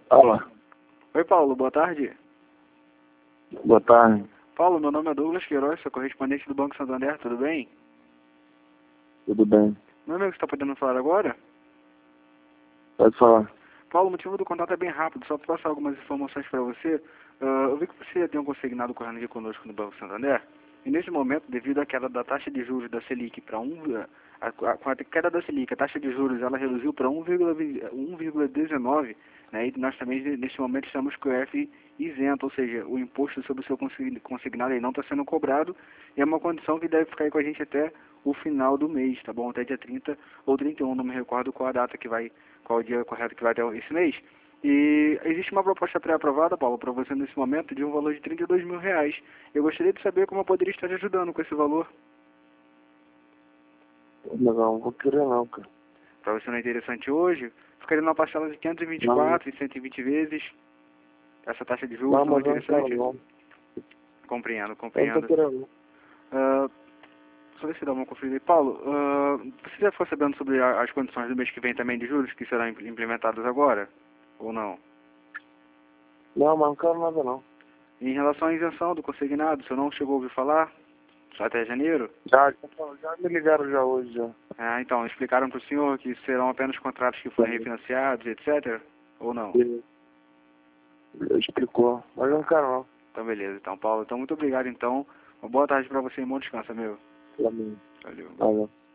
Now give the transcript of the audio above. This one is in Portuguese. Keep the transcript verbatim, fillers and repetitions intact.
Alô. Oi, Paulo, boa tarde. Boa tarde. Paulo, meu nome é Douglas Queiroz, sou correspondente do Banco Santander, tudo bem? Tudo bem? Meu amigo, você está podendo falar agora? Pode falar. Paulo, o motivo do contato é bem rápido, só para passar algumas informações para você. Uh, eu vi que você já tem um consignado correndo aqui conosco no Banco Santander, e nesse momento, devido à queda da taxa de juros da Selic para um, a, a, com a queda da Selic, a taxa de juros ela reduziu para um vírgula dezenove, né, e nós também, neste momento, estamos com o F isento, ou seja, o imposto sobre o seu consignado ele não está sendo cobrado, e é uma condição que deve ficar aí com a gente até o final do mês, tá bom? Até dia trinta ou trinta e um, não me recordo qual a data que vai, qual o dia correto que vai até esse mês. E existe uma proposta pré-aprovada, Paulo, para você nesse momento de um valor de trinta e dois mil reais. Eu gostaria de saber como eu poderia estar te ajudando com esse valor. Mas eu não vou querer não, cara. Para você não é interessante hoje, ficaria numa parcela de quinhentos e vinte e quatro e cento e vinte vezes. Essa taxa de juros Não, não é mas eu não interessante? quero não. Compreendo, Eu não compreendo. tô querendo não. Uh, só ver se dá uma conferida aí. Paulo, uh, você já ficou sabendo sobre a, as condições do mês que vem também de juros que serão implementadas agora? Ou não? Não, mas não quero nada não. Em relação à isenção do consignado, você não chegou a ouvir falar? Só até janeiro? Já, já, já me ligaram já hoje já. Ah, então, explicaram para o senhor que serão apenas contratos que forem refinanciados, etcétera? Ou não? Ele explicou, mas eu não quero não. Então, beleza. Então, Paulo, então, muito obrigado, então. Uma boa tarde para você e um bom descanso, amigo. Valeu. Valeu. Valeu.